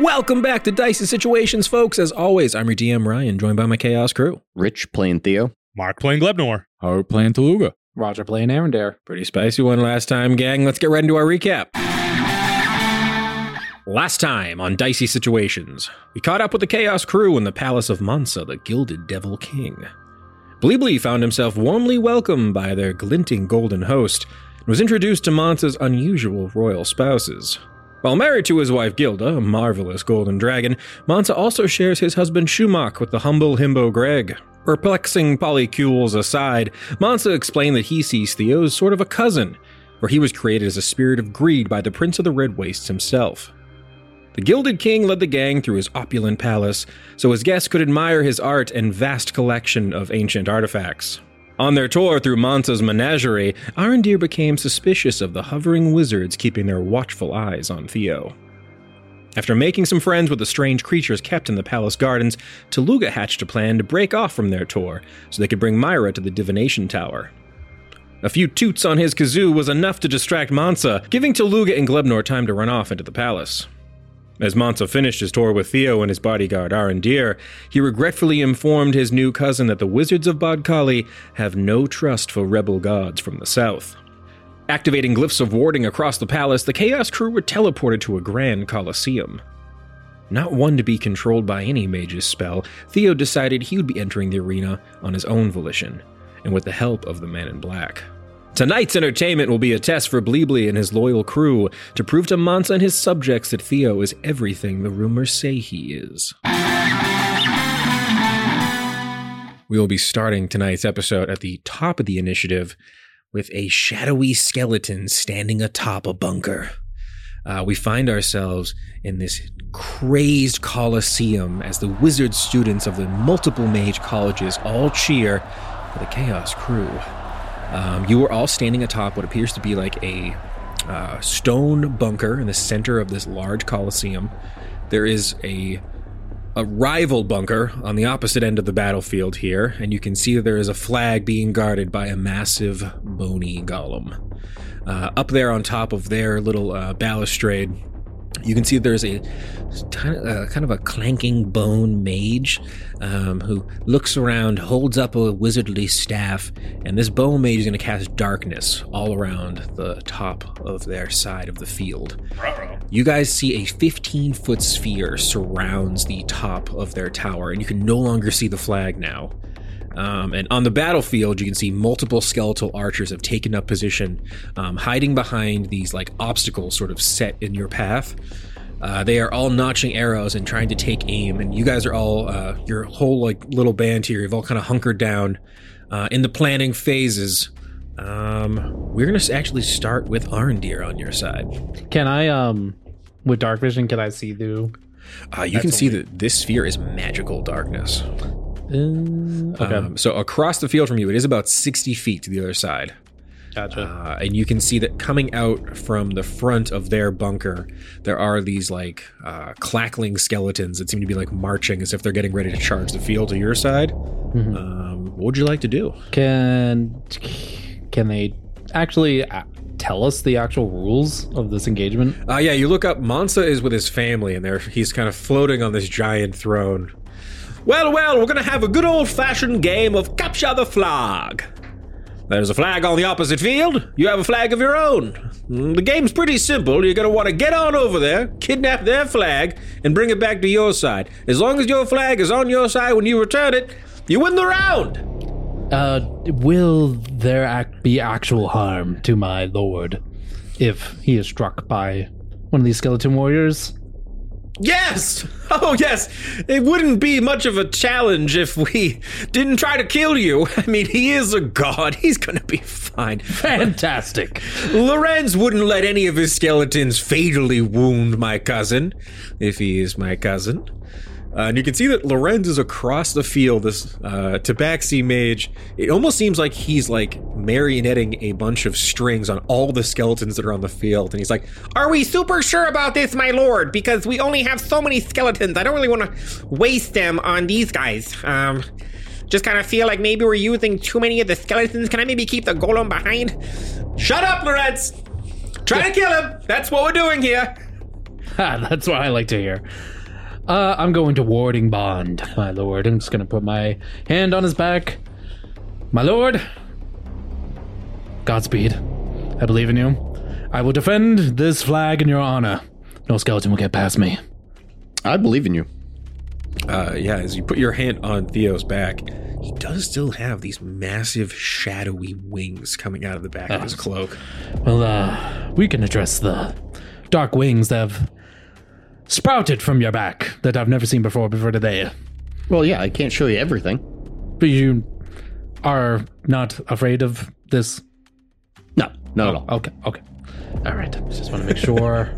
Welcome back to Dicey Situations, folks. As always, I'm your DM, Ryan, joined by my Chaos crew. Rich playing Theo. Mark playing Glebnor. Howard playing Taluga. Roger playing Arendare. Pretty spicy one last time, gang. Let's get right into our recap. Last time on Dicey Situations, we caught up with the Chaos crew in the palace of Mansa, the Gilded Devil King. Bleebly found himself warmly welcomed by their glinting golden host and was introduced to Mansa's unusual royal spouses. While married to his wife Gilda, a marvelous golden dragon, Mansa also shares his husband Shumak with the humble himbo Greg. Perplexing polycules aside, Mansa explained that he sees Theo as sort of a cousin, for he was created as a spirit of greed by the Prince of the Red Wastes himself. The Gilded King led the gang through his opulent palace, so his guests could admire his art and vast collection of ancient artifacts. On their tour through Mansa's menagerie, Arendare became suspicious of the hovering wizards keeping their watchful eyes on Theo. After making some friends with the strange creatures kept in the palace gardens, Taluga hatched a plan to break off from their tour so they could bring Myra to the divination tower. A few toots on his kazoo was enough to distract Mansa, giving Taluga and Glebnor time to run off into the palace. As Mansa finished his tour with Theo and his bodyguard Arendare, he regretfully informed his new cousin that the wizards of Bodkali have no trust for rebel gods from the south. Activating glyphs of warding across the palace, the Chaos crew were teleported to a grand coliseum. Not one to be controlled by any mage's spell, Theo decided he would be entering the arena on his own volition, and with the help of the Man in Black. Tonight's entertainment will be a test for Bleebly and his loyal crew to prove to Mansa and his subjects that Theo is everything the rumors say he is. We will be starting tonight's episode at the top of the initiative with a shadowy skeleton standing atop a bunker. We find ourselves in this crazed coliseum as the wizard students of the multiple mage colleges all cheer for the Chaos crew. You are all standing atop what appears to be like a stone bunker in the center of this large coliseum. There is a rival bunker on the opposite end of the battlefield here, and you can see that there is a flag being guarded by a massive bony golem. Up there on top of their little balustrade, you can see there's a kind of a clanking bone mage who looks around, holds up a wizardly staff, and this bone mage is going to cast darkness all around the top of their side of the field. You guys see a 15-foot sphere surrounds the top of their tower, and you can no longer see the flag now. And on the battlefield, you can see multiple skeletal archers have taken up position, hiding behind these like obstacles sort of set in your path. They are all notching arrows and trying to take aim, and you guys are all, your whole like little band here, you've all kind of hunkered down in the planning phases. We're going to actually start with Arendare on your side. Can I, with dark vision, can I see through? You can see that this sphere is magical darkness. Okay. So across the field from you, it is about 60 feet to the other side. Gotcha. And you can see that coming out from the front of their bunker, there are these like clackling skeletons that seem to be like marching as if they're getting ready to charge the field to your side. Mm-hmm. What would you like to do? Can they actually tell us the actual rules of this engagement? Yeah, you look up. Mansa is with his family, and he's kind of floating on this giant throne. Well, we're going to have a good old-fashioned game of Capture the Flag. There's a flag on the opposite field. You have a flag of your own. The game's pretty simple. You're going to want to get on over there, kidnap their flag, and bring it back to your side. As long as your flag is on your side when you return it, you win the round. Will there be actual harm to my lord if he is struck by one of these skeleton warriors? Yes! Oh, yes! It wouldn't be much of a challenge if we didn't try to kill you. I mean, he is a god. He's gonna be fine. Fantastic. Lorenz wouldn't let any of his skeletons fatally wound my cousin, if he is my cousin. And you can see that Lorenz is across the field, this Tabaxi mage. It almost seems like he's like marionetting a bunch of strings on all the skeletons that are on the field. And he's like, are we super sure about this, my lord? Because we only have so many skeletons. I don't really want to waste them on these guys. Just kind of feel like maybe we're using too many of the skeletons. Can I maybe keep the golem behind? Shut up, Lorenz! Try to kill him! That's what we're doing here! That's what I like to hear. I'm going to warding bond, my lord. I'm just going to put my hand on his back. My lord, Godspeed. I believe in you. I will defend this flag in your honor. No skeleton will get past me. I believe in you. Yeah, as you put your hand on Theo's back, he does still have these massive shadowy wings coming out of the back of his cloak. Well, we can address the dark wings that have sprouted from your back that I've never seen before today. Well, yeah, I can't show you everything. But you are not afraid of this? No, not at all. Okay. All right. Just want to make sure.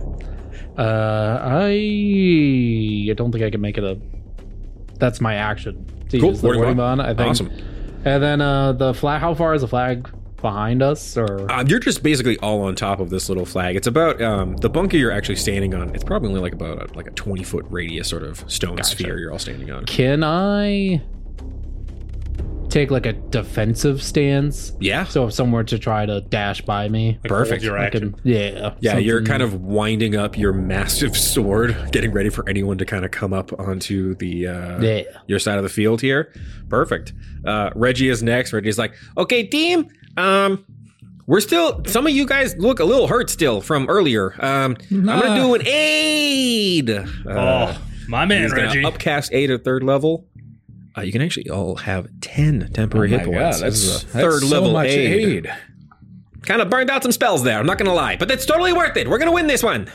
I don't think I can make it a... That's my action. To use the warding bond, I think. Awesome. And then the flag, how far is the flag behind us? Or You're just basically all on top of this little flag. It's about the bunker you're actually standing on. It's probably only like about a 20-foot radius sort of stone sphere you're all standing on. can I take like a defensive stance? Yeah. So if someone were to try to dash by me, Perfect. Your I action. can, yeah. Yeah, you're something- kind of winding up your massive sword, getting ready for anyone to kind of come up onto the your side of the field here. Perfect. Reggie is next. Reggie's like, okay, team. We're still. Some of you guys look a little hurt still from earlier. I'm gonna do an aid. My man, He's gonna Reggie. upcast aid at 3rd level. You can actually all have 10 temporary hit points. This is a 3rd level aid. Kind of burned out some spells there, I'm not gonna lie, but that's totally worth it. We're gonna win this one.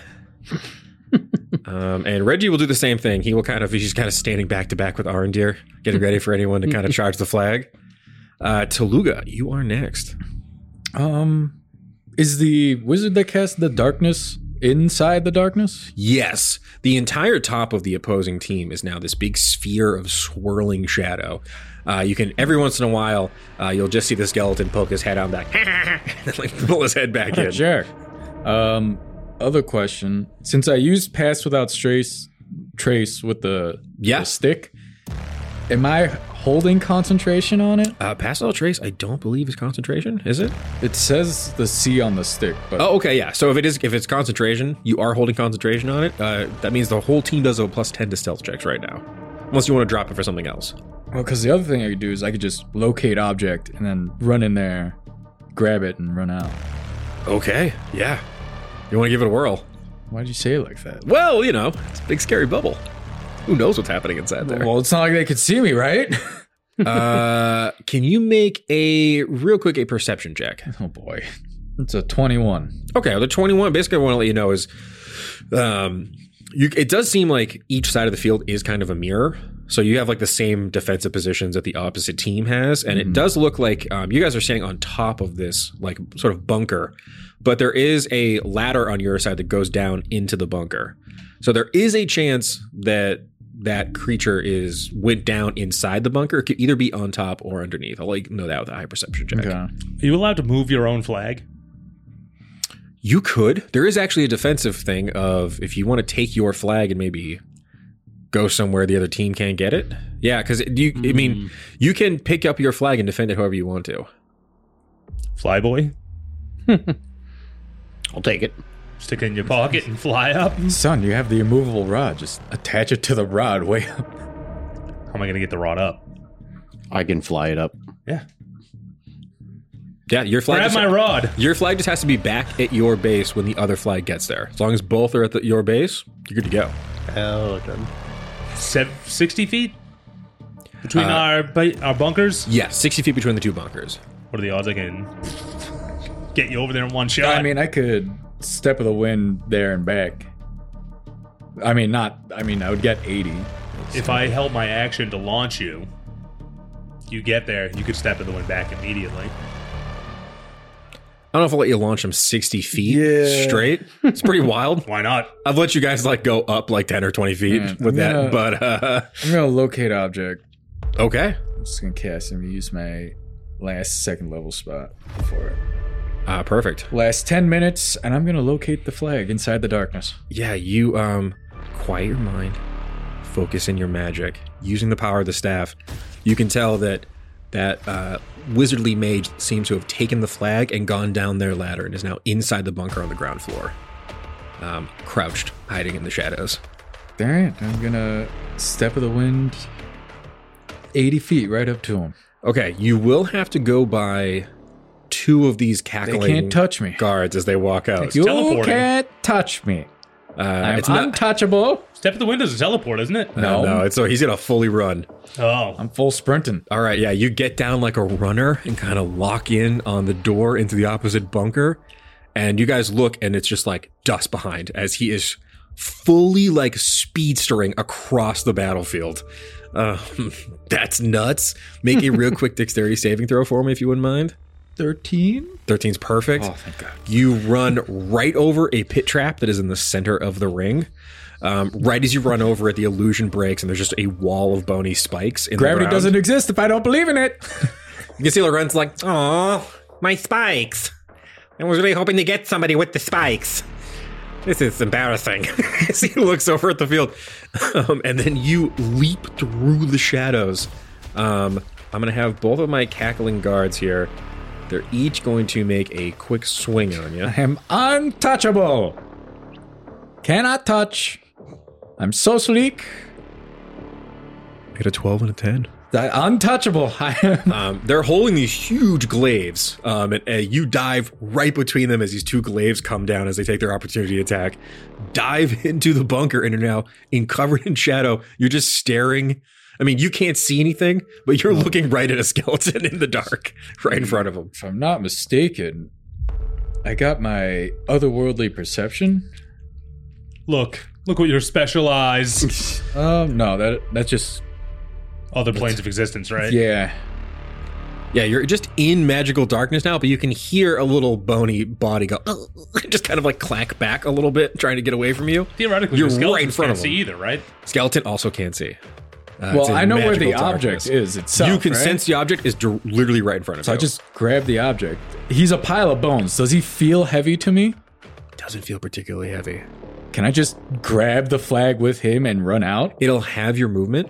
And Reggie will do the same thing. He's kind of standing back to back with Arendir, getting ready for anyone to kind of charge the flag. Taluga, you are next. Is the wizard that cast the darkness inside the darkness? Yes, the entire top of the opposing team is now this big sphere of swirling shadow. You can, every once in a while, you'll just see the skeleton poke his head out back, and like pull his head back in. Sure. Other question. Since I used Pass Without Trace with the stick, am I holding concentration on it? Pass Without Trace, I don't believe is concentration, is it? It says the C on the stick, but Oh, okay, yeah. So if it's concentration, you are holding concentration on it. That means the whole team does a +10 to stealth checks right now, unless you want to drop it for something else. well, because the other thing I could do is I could just locate object and then run in there, grab it, and run out. Okay, yeah. You want to give it a whirl? Why'd you say it like that? Well, it's a big scary bubble. Who knows what's happening inside there? Well, it's not like they could see me, right? Can you make a perception check? Oh boy, it's a 21. Okay, the 21. Basically, what I want to let you know is, it does seem like each side of the field is kind of a mirror. So you have like the same defensive positions that the opposite team has, and it does look like you guys are standing on top of this like sort of bunker, but there is a ladder on your side that goes down into the bunker. So there is a chance that that creature went down inside the bunker. It could either be on top or underneath. I'll know that with a high perception check. Okay. Are you allowed to move your own flag? You could. There is actually a defensive thing of if you want to take your flag and maybe go somewhere the other team can't get it. Yeah, because you can pick up your flag and defend it however you want to. Flyboy? I'll take it. Stick it in your pocket and fly up? Son, you have the immovable rod. Just attach it to the rod way up. How am I going to get the rod up? I can fly it up. Yeah. Yeah, your flag. Grab my rod. Your flag just has to be back at your base when the other flag gets there. As long as both are at your base, you're good to go. Oh, good. 60 feet? Between our bunkers? Yeah, 60 feet between the two bunkers. What are the odds I can get you over there in one shot? I mean, I could step of the wind there and back. I would get 80. if I held my action to launch you, you get there, you could step of the wind back immediately. I don't know if I'll let you launch them 60 feet straight. It's pretty wild. Why not? I've let you guys go up 10 or 20 feet with that, but I'm gonna locate object. okay. I'm just gonna cast and use my last 2nd level spot for it. Perfect. Last 10 minutes, and I'm gonna locate the flag inside the darkness. Yeah, you quiet your mind, focus in your magic, using the power of the staff. You can tell that wizardly mage seems to have taken the flag and gone down their ladder and is now inside the bunker on the ground floor, crouched, hiding in the shadows. All right, I'm gonna step of the wind 80 feet right up to him. Okay, you will have to go by 2 of these cackling They can't touch me. guards as they walk out. You teleporting. can't touch me. I'm it's not. untouchable. Step of the wind is a teleport, isn't it? No, it's so he's gonna fully run. Oh. I'm full sprinting. All right, yeah, you get down like a runner and kind of lock in on the door into the opposite bunker, and you guys look, and it's just like dust behind as he is fully like speedstering across the battlefield. That's nuts. Make a real quick dexterity saving throw for me if you wouldn't mind. 13? 13's perfect. Oh, thank God. You run right over a pit trap that is in the center of the ring. Right as you run over it, the illusion breaks, and there's just a wall of bony spikes in Gravity the ground. doesn't exist if I don't believe in it. You can see Laurent's like, Aw, my spikes. I was really hoping to get somebody with the spikes. This is embarrassing. as he looks over at the field. And then you leap through the shadows. I'm going to have both of my cackling guards here. They're each going to make a quick swing on you. I am untouchable. Cannot touch. I'm so sleek. Get a 12 and a 10. Untouchable. I am. They're holding these huge glaives, and you dive right between them as these 2 glaives come down as they take their opportunity attack. Dive into the bunker and are now covered in shadow. You're just staring. I mean, you can't see anything, but you're looking right at a skeleton in the dark, right in front of him. If I'm not mistaken, I got my otherworldly perception. Look what your special eyes. No, that's just Other planes of existence, right? yeah. Yeah, you're just in magical darkness now, but you can hear a little bony body go, just kind of like clack back a little bit, trying to get away from you. Theoretically, You're the skeletons right in front can't of see them. either, right? Skeleton also can't see. It's Well, in I know where the magical object darkness. is itself. You can right? sense the object is literally right in front of So you. I just grab the object. He's a pile of bones. Does he feel heavy to me? doesn't feel particularly heavy. Can I just grab the flag with him and run out? It'll have your movement.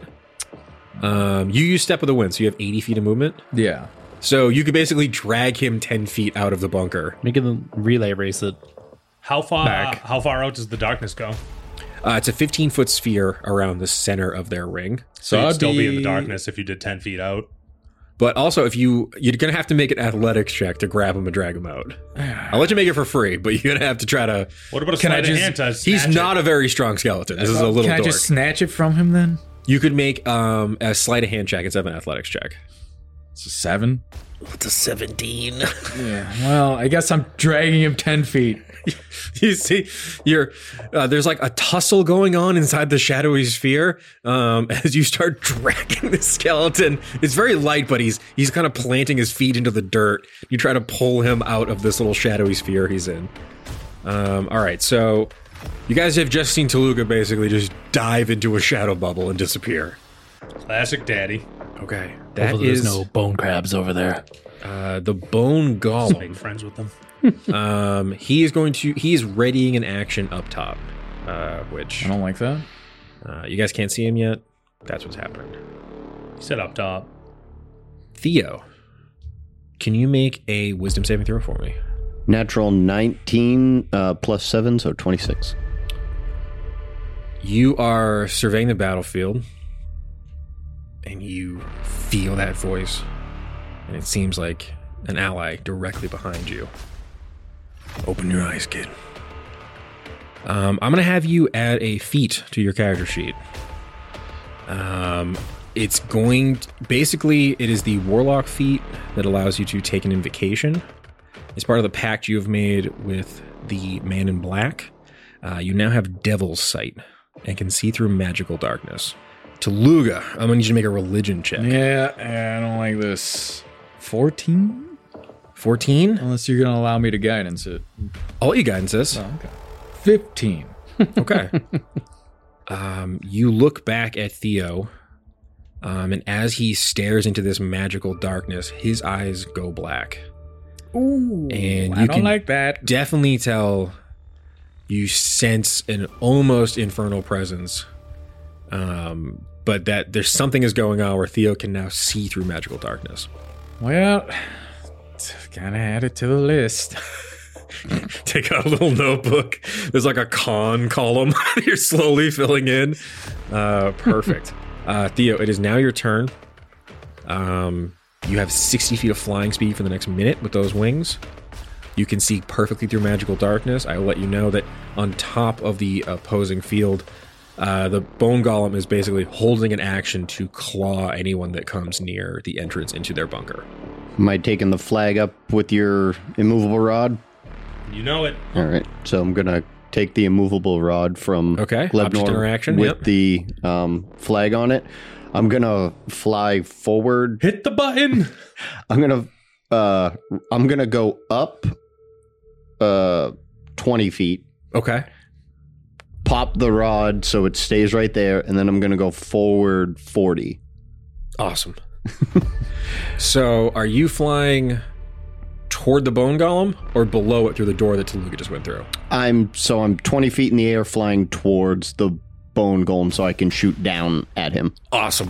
You use Step of the Wind, so you have 80 feet of movement. Yeah. So you could basically drag him 10 feet out of the bunker. Make it a relay race it. How far Back. how far out does the darkness go? It's a 15-foot sphere around the center of their ring. So you'd I'd still be in the darkness if you did 10 feet out. But also, if you're going to have to make an athletics check to grab him and drag him out. I'll let you make it for free, but you're going to have to try to... What about a Can I sleight of just- hand to He's snatch not it? a very strong skeleton. This is a little Can I dork. just snatch it from him then? You could make a sleight of hand check instead of an athletics check. It's a 7. What's a 17? Yeah. Well, I guess I'm dragging him 10 feet. You see, there's like a tussle going on inside the shadowy sphere as you start dragging the skeleton. It's very light, but he's kind of planting his feet into the dirt. You try to pull him out of this little shadowy sphere he's in. All right, so you guys have just seen Toluga basically just dive into a shadow bubble and disappear. Classic daddy. Okay, that Hopefully is there's no bone crabs over there. the bone golem. Make friends with them. He is readying an action up top, which I don't like that. you guys can't see him yet. That's what's happening. He said up top. Theo, can you make a wisdom saving throw for me? Natural 19 plus 7, so 26. You are surveying the battlefield, and you feel that voice, and it seems like an ally directly behind you. Open your eyes, kid. I'm going to have you add a feat to your character sheet. It's going... basically, it is the Warlock feat that allows you to take an invocation. It's part of the pact you have made with the Man in Black. You now have Devil's Sight and can see through magical darkness. Toluga, I'm going to need you to make a religion check. Yeah, I don't like this. 14? 14? Unless you're going to allow me to guidance it. All you guidance is. Oh, okay. 15. Okay. You look back at Theo, and as he stares into this magical darkness, his eyes go black. Ooh, And I you don't can like that. definitely tell you sense an almost infernal presence. But that there's something is going on where Theo can now see through magical darkness. Well, gotta add it to the list. Take out a little notebook. There's like a con column you're slowly filling in. Perfect. Theo, it is now your turn. You have 60 feet of flying speed for the next minute with those wings. You can see perfectly through magical darkness. I will let you know that on top of the opposing field, the bone golem is basically holding an action to claw anyone that comes near the entrance into their bunker. Am I taking the flag up with your immovable rod? You know it. All right. So I'm going to take the immovable rod from Lebnor interaction with the flag on it. I'm going to fly forward. Hit the button. I'm going to go up 20 feet. Okay. Pop the rod so it stays right there, and then I'm going to go forward 40. Awesome. So, are you flying toward the bone golem or below it through the door that Taluga just went through? I'm 20 feet in the air flying towards the bone golem so I can shoot down at him. Awesome.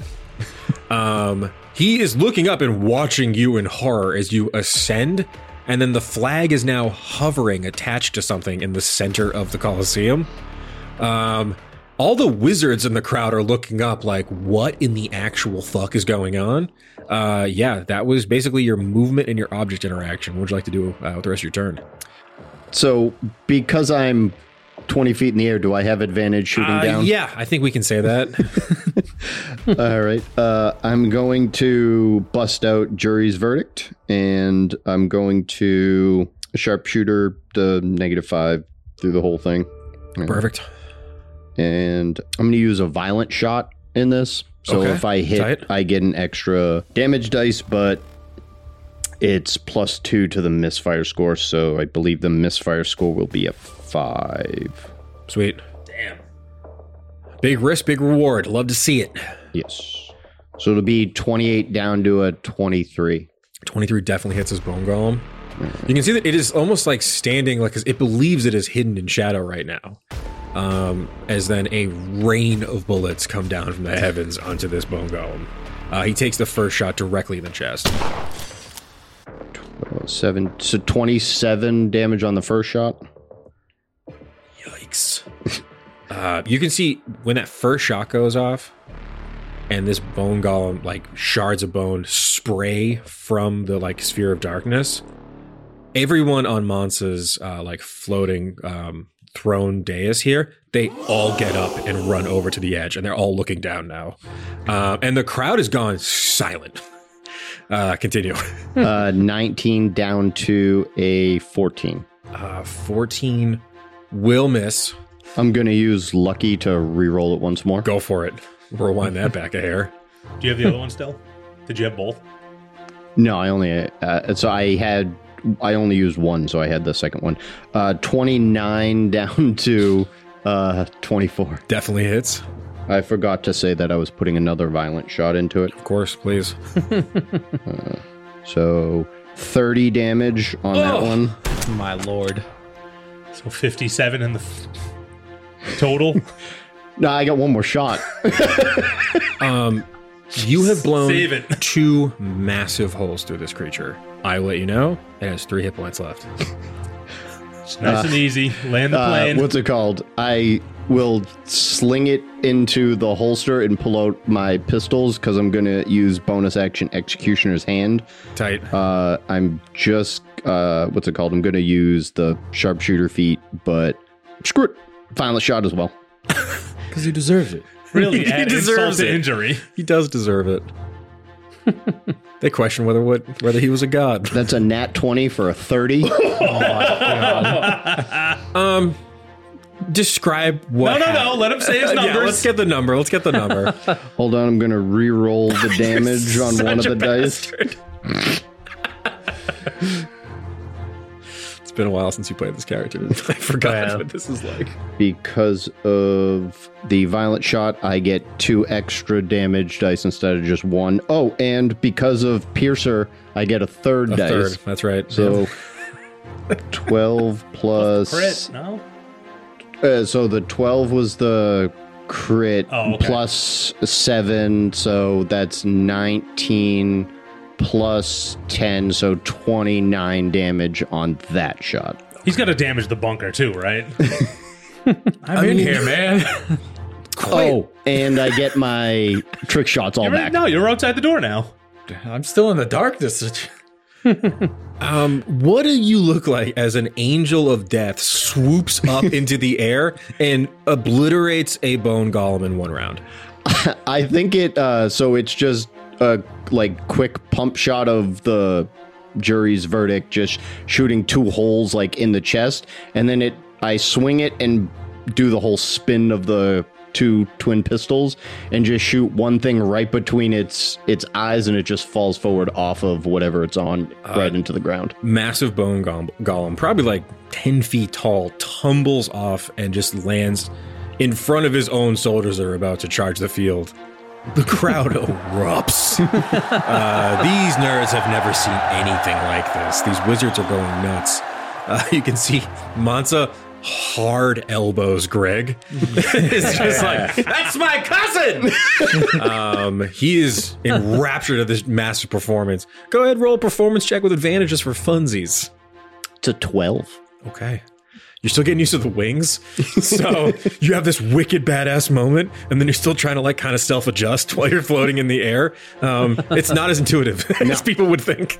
He is looking up and watching you in horror as you ascend, and then the flag is now hovering attached to something in the center of the Colosseum. All the wizards in the crowd are looking up like, what in the actual fuck is going on? Yeah, that was basically your movement and your object interaction. What would you like to do with the rest of your turn? So, because I'm 20 feet in the air, do I have advantage shooting down? Yeah, I think we can say that. All right. I'm going to bust out jury's verdict, and I'm going to sharpshooter the -5 through the whole thing. Perfect. And I'm going to use a violent shot in this. So if I hit, I get an extra damage dice, but it's +2 to the misfire score. So I believe the misfire score will be a 5. Sweet. Damn. Big risk, big reward. Love to see it. Yes. So it'll be 28 down to a 23. 23 definitely hits his bone golem. You can see that it is almost like standing, like it believes it is hidden in shadow right now. As then a rain of bullets come down from the heavens onto this bone golem. He takes the first shot directly in the chest. 27 damage on the first shot. Yikes. You can see when that first shot goes off and this bone golem, like shards of bone spray from the like sphere of darkness. Everyone on Mansa's like floating throne dais here, they all get up and run over to the edge, and they're all looking down now. And the crowd has gone silent. Continue. 19 down to a 14. 14 will miss. I'm going to use Lucky to re-roll it once more. Go for it. Rewind that back a hair. Do you have the other one still? Did you have both? No, I only... I only used one, so I had the second one. 29 down to 24. Definitely hits. I forgot to say that I was putting another violent shot into it. Of course, please. So 30 damage on that one. My lord. So 57 in the total. No, I got one more shot. You have blown Save it. 2 massive holes through this creature. I will let you know, it has 3 hit points left. It's nice and easy. Land the plane. What's it called? I will sling it into the holster and pull out my pistols because I'm going to use bonus action Executioner's Hand. Tight. I'm just, what's it called? I'm going to use the sharpshooter feat, but screw it. Final shot as well. Because he deserves it. Really, He add deserves insult to it. injury. He does deserve it. They question whether he was a god. That's a nat 20 for a 30. Describe what No. Let him say his numbers. Yeah, let's get the number. Hold on, I'm going to re-roll the damage on one of the dice. It's been a while since you played this character. I forgot what this is like. Because of the violent shot, I get 2 extra damage dice instead of just 1. Oh, and because of Piercer, I get a third dice. Third, that's right. So 12 plus... Crit, no? So the 12 was the crit plus 7, so that's 19 plus 10, so 29 damage on that shot. He's got to damage the bunker too, right? I'm in here, man. Oh, and I get my trick shots all back. No, you're outside the door now. I'm still in the darkness. What do you look like as an angel of death swoops up into the air and obliterates a bone golem in one round? I think so it's just a quick pump shot of the jury's verdict, just shooting 2 holes in the chest, and then I swing it and do the whole spin of the 2 twin pistols and just shoot one thing right between its eyes, and it just falls forward off of whatever it's on right into the ground. Massive bone golem, probably 10 feet tall, tumbles off and just lands in front of his own soldiers that are about to charge the field. The crowd erupts. These nerds have never seen anything like this. These wizards are going nuts. You can see Mansa hard elbows Greg. It's just that's my cousin! He is enraptured at this massive performance. Go ahead, roll a performance check with advantages for funsies. It's a 12. Okay. You're still getting used to the wings. So you have this wicked badass moment, and then you're still trying to kind of self-adjust while you're floating in the air. It's not as intuitive as people would think.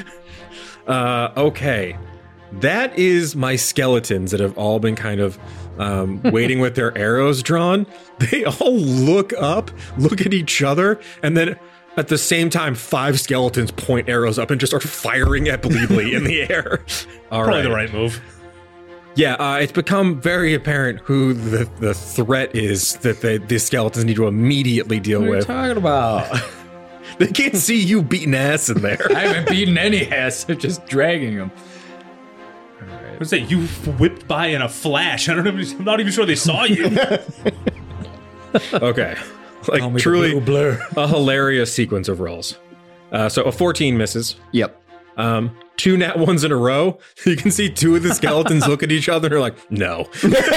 Okay. That is my skeletons that have all been kind of waiting with their arrows drawn. They all look up, look at each other, and then at the same time, 5 skeletons point arrows up and just start firing at Bleebly in the air. Probably the right move. Yeah, it's become very apparent who the threat is that the skeletons need to immediately deal with. What are you talking about? They can't see you beating ass in there. I haven't beaten any ass. I'm just dragging them. I would say you whipped by in a flash. I'm not even sure they saw you. Okay. Truly blur. A hilarious sequence of rolls. So a 14 misses. Yep. 2 nat ones in a row. You can see 2 of the skeletons look at each other and are like, no.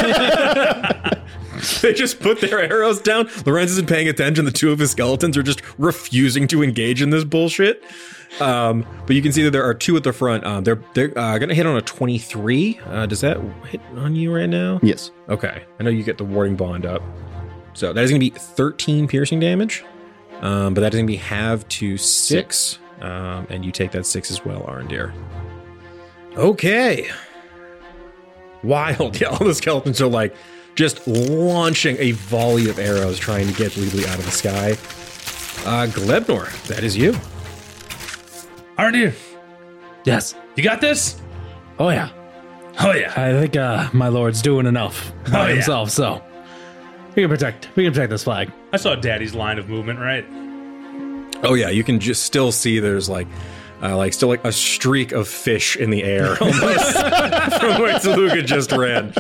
They just put their arrows down. Lorenz isn't paying attention. The 2 of his skeletons are just refusing to engage in this bullshit. But you can see that there are 2 at the front. They're going to hit on a 23. Does that hit on you right now? Yes. Okay. I know you get the warding bond up. So that is going to be 13 piercing damage. But that is going to be halved to 6. And you take that 6 as well, Arondir. Okay. Wild. Yeah, all the skeletons are just launching a volley of arrows trying to get Bleebly out of the sky. Glebnor, that is you. Arondir. Yes. You got this? Oh, yeah. Oh, yeah. I think my lord's doing enough by himself, so we can protect this flag. I saw Daddy's line of movement, right? Oh yeah, you can just still see there's still a streak of fish in the air almost from where Taluga just ran.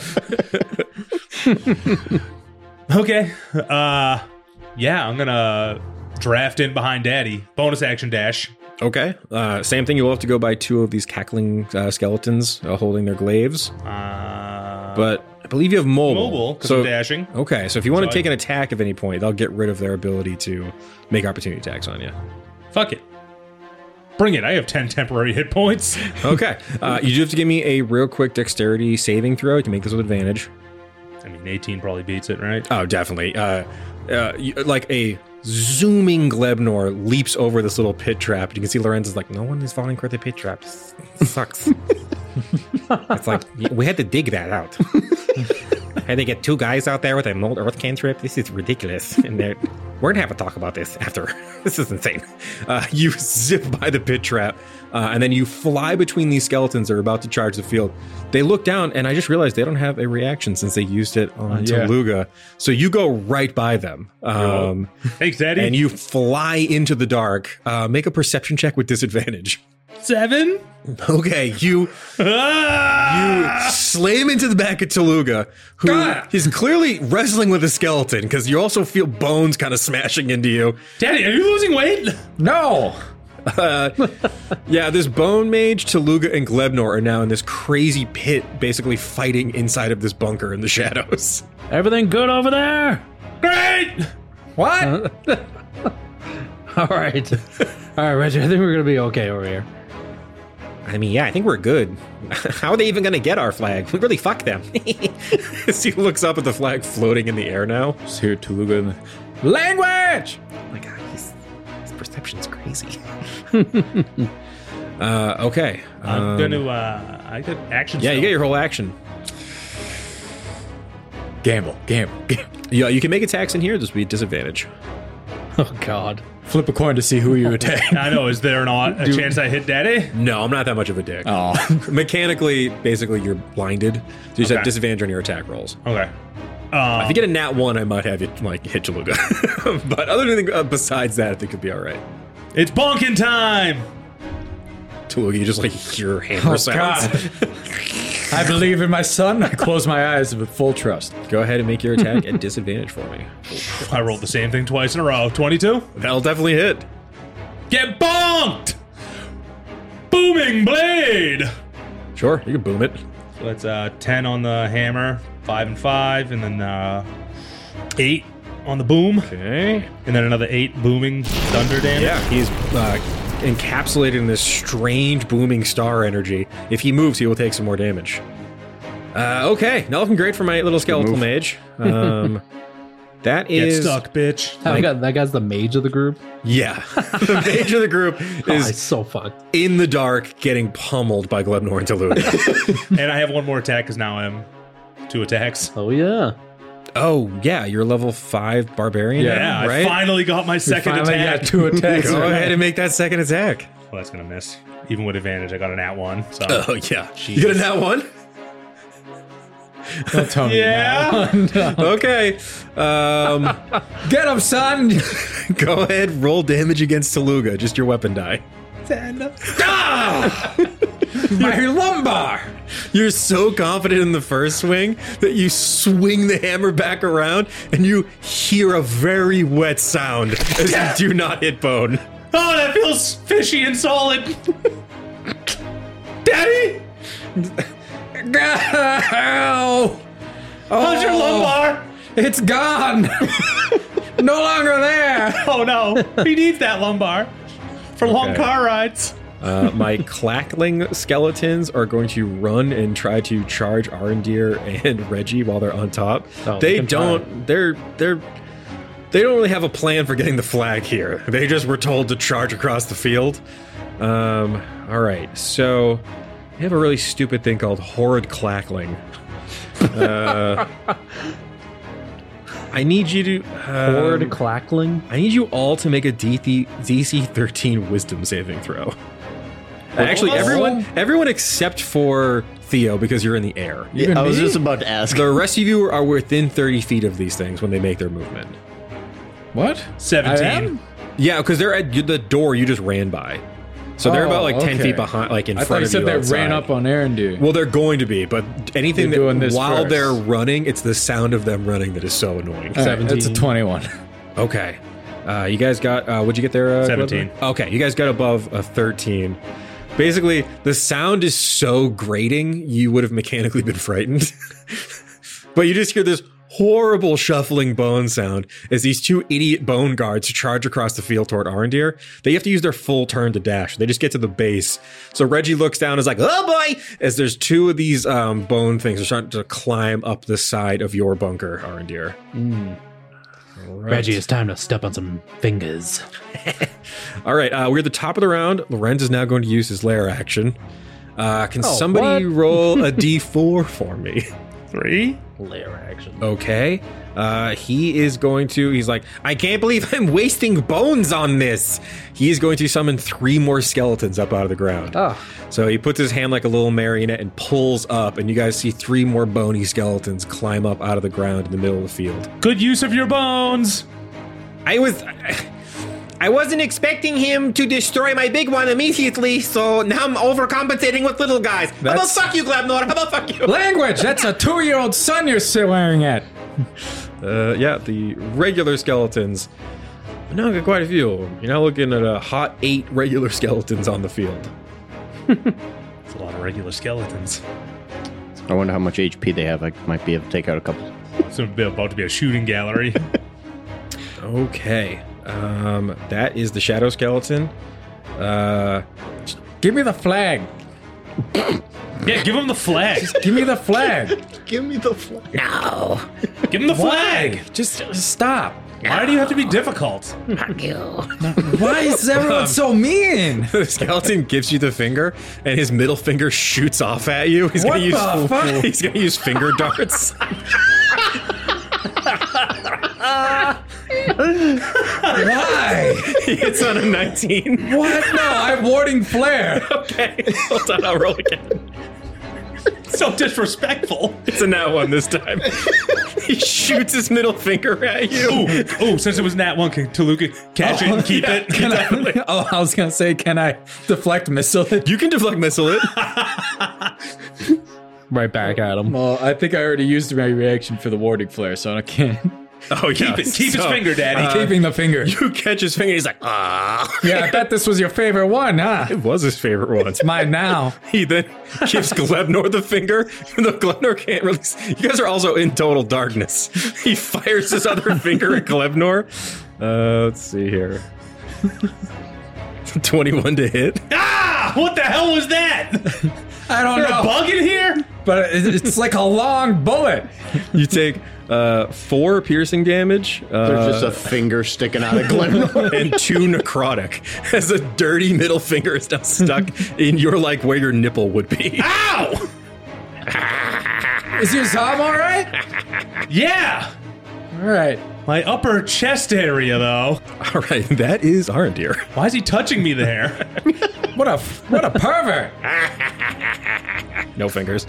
Okay. Yeah, I'm gonna draft in behind Daddy. Bonus action dash. Okay. Same thing. You'll have to go by 2 of these cackling skeletons holding their glaives. But I believe you have mobile. Because I'm dashing. Okay, so if you want to take an attack at any point, they'll get rid of their ability to make opportunity attacks on you. Fuck it. Bring it. I have 10 temporary hit points. Okay. You do have to give me a real quick dexterity saving throw to make this with advantage. I mean, 18 probably beats it, right? Oh, definitely. Like a zooming Glebnor leaps over this little pit trap. You can see Lorenz is like, no one is falling for the pit trap. This sucks. It's like, we had to dig that out. Had to get 2 guys out there with a mold earth cantrip. This is ridiculous. And we're going to have a talk about this after. This is insane. You zip by the pit trap, and then you fly between these skeletons that are about to charge the field. They look down, and I just realized they don't have a reaction since they used it on Taluga. So you go right by them. Thanks, Daddy. And you fly into the dark. Make a perception check with disadvantage. 7? Okay, you slam into the back of Taluga, who is clearly wrestling with a skeleton, because you also feel bones kind of smashing into you. Daddy, are you losing weight? No. Yeah, this bone mage, Taluga, and Glebnor are now in this crazy pit, basically fighting inside of this bunker in the shadows. Everything good over there? Great! What? All right, Reggie, I think we're going to be okay over here. I mean, yeah, I think we're good. How are they even going to get our flag? We really fucked them. As he looks up at the flag floating in the air now. Just hear Tuluga. Language! Oh my god, his perception's crazy. Okay. I'm going to... I got action. Yeah, you get your whole action. Gamble. Yeah, you can make attacks in here. This would be a disadvantage. Oh, God. Flip a coin to see who you attack. I know. Is there not a chance I hit Daddy? No, I'm not that much of a dick. Oh. Mechanically, basically, you're blinded. So you just have disadvantage on your attack rolls. Okay. If you get a nat 1, I might have you hit Jaluga. But other than besides that, I think it'd be all right. It's bonking time! Jaluga, you just hear hammer sounds. God. I believe in my son. I close my eyes with full trust. Go ahead and make your attack at disadvantage for me. I rolled the same thing twice in a row. 22? That'll definitely hit. Get bonked! Booming blade! Sure, you can boom it. So that's 10 on the hammer, 5 and 5, and then 8 on the boom. Okay. And then another 8 booming thunder damage. Yeah, he's encapsulated in this strange booming star energy. If he moves, he will take some more damage. Okay, not looking great for my little skeletal mage. That is... Get stuck, bitch. That guy's the mage of the group. Yeah. The mage of the group is he's so fucked. in the dark getting pummeled by Glebnor and Tuluga. And I have one more attack because now I'm 2 attacks. Oh, yeah. Oh, yeah, you're level 5 barbarian. Yeah, now, right? I finally got my second attack. Got 2 attacks. Go ahead and make that second attack. Well, that's going to miss. Even with advantage, I got a nat 1. So. Oh, yeah. You got a nat 1? Don't tell me. Yeah. No. Okay. Get him, son. Go ahead, roll damage against Tuluga. Just your weapon die. My lumbar. You're so confident in the first swing that you swing the hammer back around and you hear a very wet sound as you do not hit bone. Oh, that feels fishy and solid. Daddy? How's your lumbar? It's gone. No longer there. Oh no, he needs that lumbar for long car rides. My clackling skeletons are going to run and try to charge Arondir and Reggie while they're on top. They don't really have a plan for getting the flag here. They just were told to charge across the field. All right, so we have a really stupid thing called horrid clackling. I need you to Horrid clackling. I need you all to make a DC 13 Wisdom saving throw. Actually, everyone except for Theo, because you're in the air. Yeah, I was just about to ask. The rest of you are within 30 feet of these things when they make their movement. What? 17. Yeah, because they're at the door you just ran by. So they're about 10 feet behind, in front of you. I thought you said they outside. ran up on Arondir. Well, they're going to be, but anything You're doing that this while first. they're running, it's the sound of them running that is so annoying. All right, that's a 21. Okay. You guys got, what'd you get there? 17. Glover? Okay, you guys got above a 13. Basically, the sound is so grating, you would have mechanically been frightened. But you just hear this horrible shuffling bone sound as these 2 idiot bone guards charge across the field toward Arondir. They have to use their full turn to dash. They just get to the base. So Reggie looks down and is like, oh boy! As there's 2 of these bone things are starting to climb up the side of your bunker, Arondir. Right. Reggie, it's time to step on some fingers. All right, we're at the top of the round. Lorenz is now going to use his lair action. Can somebody roll a d4 for me? 3? Lair action. Okay. He's like, I can't believe I'm wasting bones on this. He is going to summon 3 more skeletons up out of the ground. Oh. So he puts his hand like a little marionette and pulls up, and you guys see 3 more bony skeletons climb up out of the ground in the middle of the field. Good use of your bones. I wasn't expecting him to destroy my big one immediately, so now I'm overcompensating with little guys. How about fuck you, Glebnor? How about fuck you? Language! That's a 2-year-old son you're staring at. Yeah, the regular skeletons. No, got quite a few of them. You're now looking at a hot 8 regular skeletons on the field. It's a lot of regular skeletons. I wonder how much HP they have. I might be able to take out a couple. It's about to be a shooting gallery. Okay. That is the shadow skeleton. Give me the flag. Yeah, give him the flag. Give me the flag. Give me the flag. No. Give him the flag. Just stop. Why do you have to be difficult? Fuck you. Why is everyone so mean? The skeleton gives you the finger, and his middle finger shoots off at you. He's What gonna use the fuck? He's gonna use finger darts. Why? He hits on a 19. What? No, I'm warding flare. Okay, hold on, I'll roll again. So disrespectful. It's a nat 1 this time. He shoots his middle finger at you. Ooh, since it was nat 1, can Toluca catch it and keep it? Can I, I was gonna say, can I deflect missile it? You can deflect missile it. Right back at him. Well, I think I already used my reaction for the warding flare, so I can't. Oh, yeah. Keep his finger, Daddy. Keeping the finger. You catch his finger, he's like, ah. Yeah, I bet this was your favorite one, huh? It was his favorite one. It's mine now. He then gives Glebnor the finger, even though Glebnor can't really. You guys are also in total darkness. He fires his other finger at Glebnor. Let's see here. 21 to hit. Ah! What the hell was that? I don't Is there know. a bug in here? But it's like a long bullet. You take 4 piercing damage. There's just a finger sticking out of Glenmore. And 2 necrotic, as a dirty middle finger is now stuck in your, like, where your nipple would be. Ow! Is your Zom all right? Yeah! All right. My upper chest area, though. All right, that is Arendir. Why is he touching me there? What a pervert. No fingers.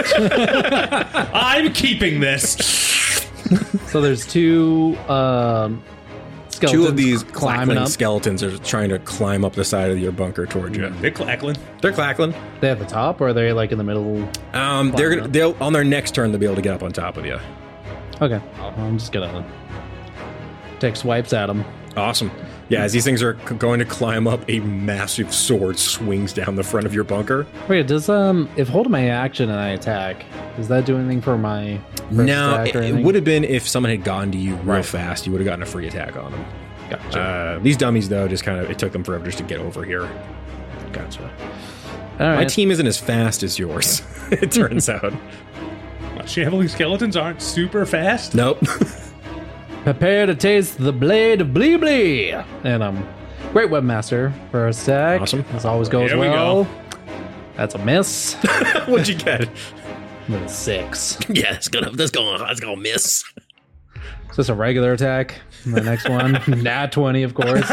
I'm keeping this. So there's 2 skeletons. 2 of these climbing clackling up. skeletons are trying to climb up the side of your bunker towards you. They're clackling. They're clackling. They at the top, or are they like in the middle? They'll on their next turn they'll be able to get up on top of you. Okay, I'm just gonna take swipes at them. Awesome. Yeah, as these things are going to climb up, a massive sword swings down the front of your bunker. Wait, does if holding my action and I attack, does that do anything for my first No, attack or it anything? would have been if someone had gone to you real fast, you would have gotten a free attack on them. Gotcha. These dummies, though, just kind of, it took them forever just to get over here. Gotcha. All right. My team isn't as fast as yours, it turns out. Shambling skeletons aren't super fast. Nope. Prepare to taste the blade of Blee Blee. And Great Webmaster for a attack. Awesome. This always goes Here we well. go. That's a miss. What'd you get? With a 6. Yeah, that's gonna miss. Is this a regular attack? The next one, Nat 20, of course.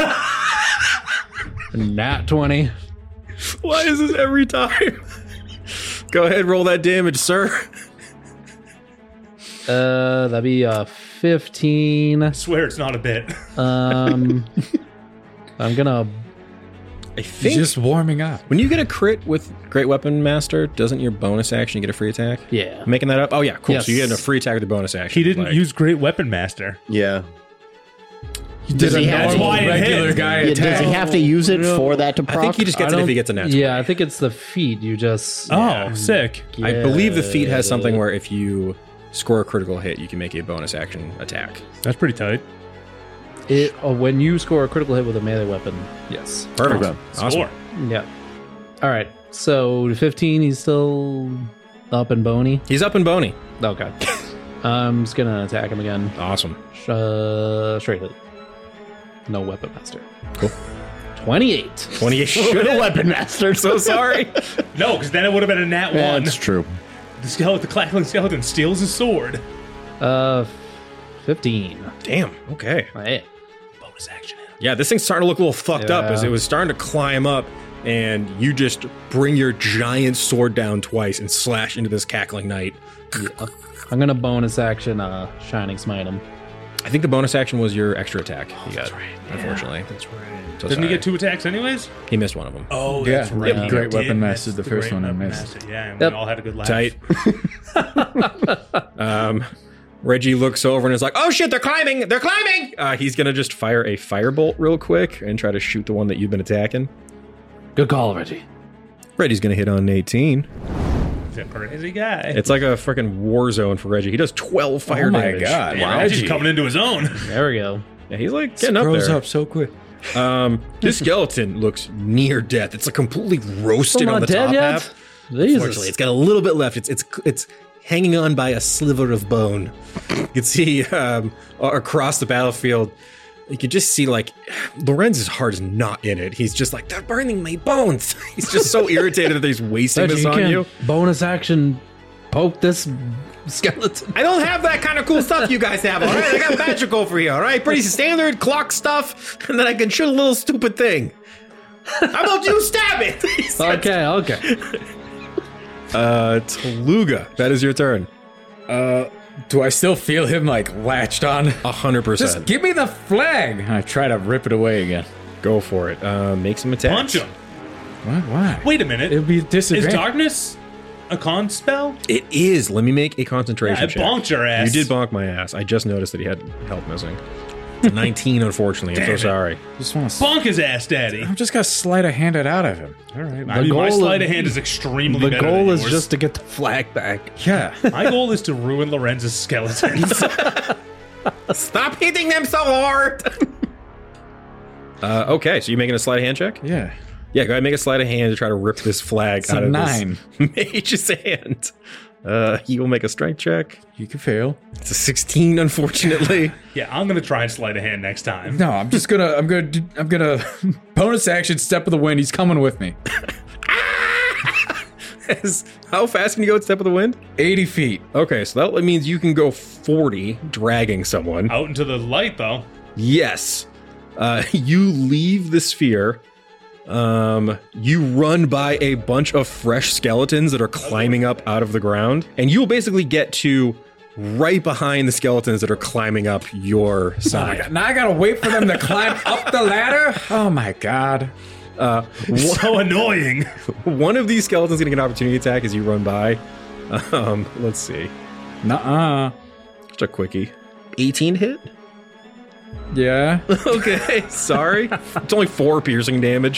Nat 20. Why is this every time? Go ahead, roll that damage, sir. That'd be 15. I swear it's not a bit. I'm gonna. I He's think just warming up. when you get a crit with Great Weapon Master, doesn't your bonus action you get a free attack? Yeah. I'm making that up? Oh, yeah, cool. Yes. So you get a free attack with the bonus action. He didn't Like, use Great Weapon Master. Yeah. He did he a have- normal That's why it regular hit. guy Yeah, attack. does he have to use it for that to proc? I think he just gets it if he gets a natural. Yeah, I think it's the feat. You just. Oh, sick. I believe the feat has get something it. where if you score a critical hit, you can make a bonus action attack. That's pretty tight. When you score a critical hit with a melee weapon, yes. Perfect. Okay. Awesome. Score. Yeah. All right. So 15, he's still up and bony. He's up and bony. Okay. I'm just gonna attack him again. Awesome. Straight hit. No weapon master. Cool. 28. 28 should have Weapon Master. So sorry. No, because then it would have been a nat 1. That's true. The clackling skeleton steals his sword. 15. Damn. Okay. Hey. Bonus action. Yeah, this thing's starting to look a little fucked up as it was starting to climb up, and you just bring your giant sword down twice and slash into this cackling knight. I'm gonna bonus action Shining Smite him. I think the bonus action was your extra attack you got, unfortunately. That's right. So Didn't he sorry. get 2 attacks anyways? He missed one of them. Oh, Yeah, that's right. yeah, He Great did Weapon miss Master is the first Great one I Weapon missed. Master. Yeah, and Yep. we all had a good laugh. Tight. Reggie looks over and is like, oh shit, they're climbing! They're climbing! He's gonna just fire a firebolt real quick and try to shoot the one that you've been attacking. Good call, Reggie. Reggie's gonna hit on 18. He's a crazy guy. It's like a freaking war zone for Reggie. He does 12 fire Oh my damage. God. Yeah, Reggie's coming into his own. There we go. Yeah, he's like getting up Grows there. up so quick. This skeleton looks near death. It's like completely roasted Still on not the dead top yet? half. Unfortunately, it's got a little bit left. It's hanging on by a sliver of bone. You can see across the battlefield. You can just see, like, Lorenz's heart is not in it. He's just like, they're burning my bones. He's just so irritated that he's wasting this on you. Bonus action, poke this skeleton. I don't have that kind of cool stuff you guys have, all right? I got magic over here, all right? Pretty standard clock stuff, and then I can shoot a little stupid thing. How about you stab it? Okay. Taluga, that is your turn. Do I still feel him, like, latched on? 100%. Just give me the flag! I try to rip it away again. Go for it. Make some attacks. Punch him. What? Why? Wait a minute. It would be disadvantage. Is darkness a con spell? It is. Let me make a concentration check. I bonked your ass. You did bonk my ass. I just noticed that he had health missing. It's a 19, unfortunately. I'm so sorry. Just want to bonk his ass, Daddy. I'm just gonna sleight of hand it out of him. All right. My sleight of hand is extremely better. The goal than is yours. just to get the flag back. Yeah. My goal is to ruin Lorenz's skeletons. Stop hitting them so hard. Okay, so you making a sleight of hand check? Yeah. Yeah, go ahead and make a sleight of hand to try to rip this flag out of 9. this mage's hand. He will make a strength check. You can fail. It's a 16, unfortunately. Yeah, I'm gonna try and sleight a hand next time. No, I'm gonna bonus action, step of the wind. He's coming with me. How fast can you go at step of the wind? 80 feet. Okay, so that means you can go 40 dragging someone. Out into the light, though. Yes. You leave the sphere. You run by a bunch of fresh skeletons that are climbing up out of the ground, and you'll basically get to right behind the skeletons that are climbing up your side. Oh now I gotta wait for them to climb up the ladder? Oh my god. So annoying. One of these skeletons getting an opportunity attack as you run by. Let's see. Nuh-uh. Just a quickie. 18 hit? Yeah. Okay, sorry. It's only 4 piercing damage.